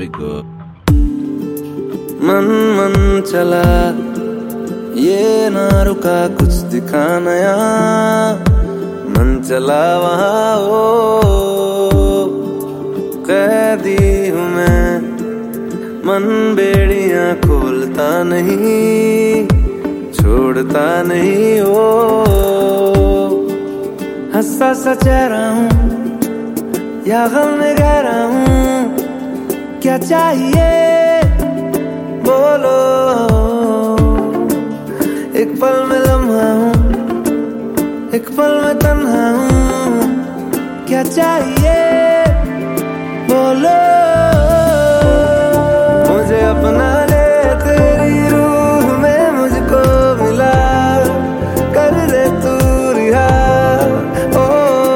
really good. मन मन चला ये ना रुका कुछ दिखा नया, मन चला वहाँ ओ कैदी हूँ मैं, मन बेड़ियाँ खोलता नहीं छोड़ता नहीं ओ, हंसा सा चेहरा हूँ या गम में गहरा हूँ, क्या चाहिए बोलो, एक पल में लम्हा हूँ एक पल में तन्हा हूँ, क्या चाहिए बोलो, मुझे अपना ले तेरी रूह में मुझको मिला, कर दे तू रिहा ओ,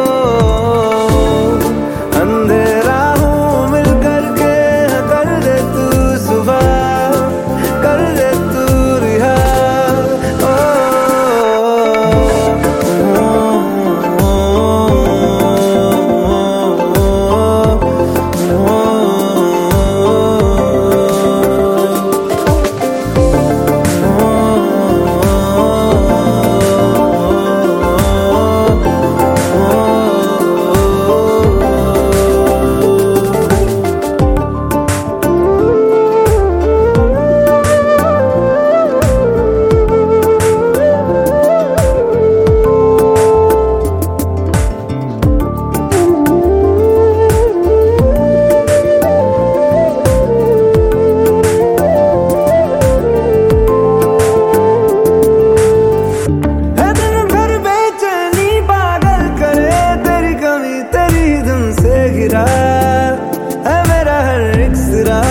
अंधेरा हूँ मिल करके कर दे तू सुबह, कर दे तू रिहा ओ, है मेरा हर एक सिरा,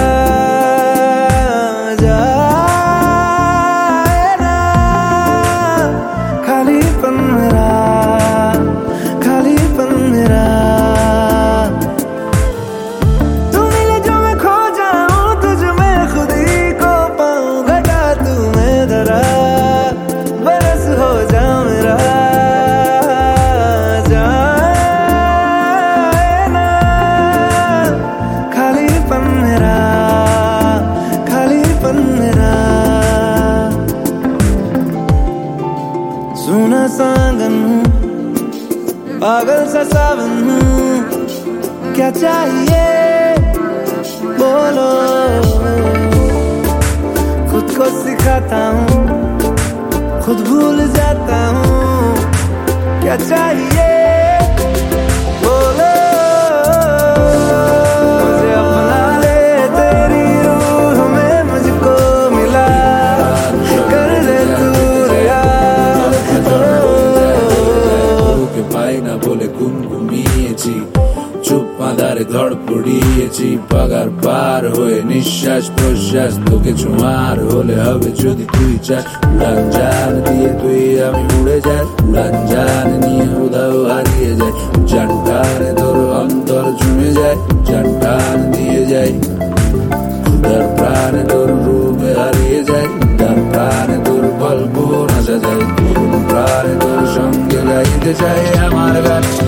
जाए ना खालीपन मेरा, खालीपन मेरा, तू मिले जो मैं खो जाऊं, तुझ में खुद ही को पाऊं, घटा तू मैं धरा, बरस हो जा मेरा, सुना सांगन हूँ पागल सा सावन हूँ, क्या चाहिए बोलो, खुद को सिखाता हूँ खुद भूल जाता हूँ, क्या चाहिए बोलो, मुझे अपना ले तेरी रूह में मुझको मिला, कर दे तू रिहा পাইনা বলে ঘুমিয়েছি, চুপ মাদারে ধড় পড়িয়েছি, পাগার পার হয়ে নিঃশ্বাস প্রশ্বাস তোকে ছোঁয়ার হলে হবে যদি তুই চাস, উড়ান জান দিয়ে তুই আমি উড়ে যাই, উড়ান জান নিয়ে উধাও হারিয়ে যাই, জান টানে তোর অন্তর ছুঁয়ে যায়, জান টান দিয়ে যাই, উদার প্রাণে তোর রূপে হারিয়ে যায়, উদার প্রাণে তোর কল্পনা সাজাই, প্রাণে তোর সঙ্গে গাইতে চাই আমার গান।